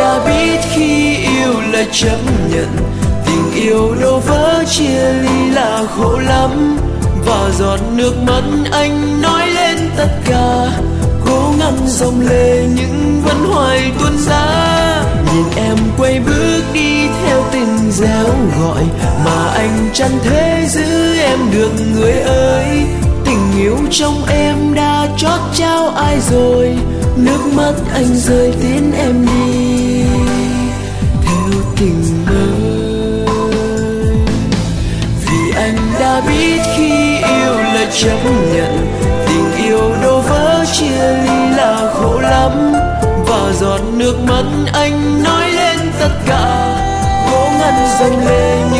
đã biết khi yêu là chấp nhận, tình yêu đổ vỡ chia ly là khổ lắm. Và giọt nước mắt anh nói lên tất cả, cố ngăn dòng lệ nhưng vẫn hoài tuôn ra. Nhìn em quay bước đi theo tình réo gọi, mà anh chẳng thể giữ em được người ơi. Tình yêu trong em đã chót trao ai rồi, nước mắt anh rơi tiến em đi theo tình mơ. Vì anh đã biết khi yêu là chấp nhận, tình yêu đổ vỡ chia ly là khổ lắm. Và giọt nước mắt anh nói lên tất cả, cố ngăn dòng lệ.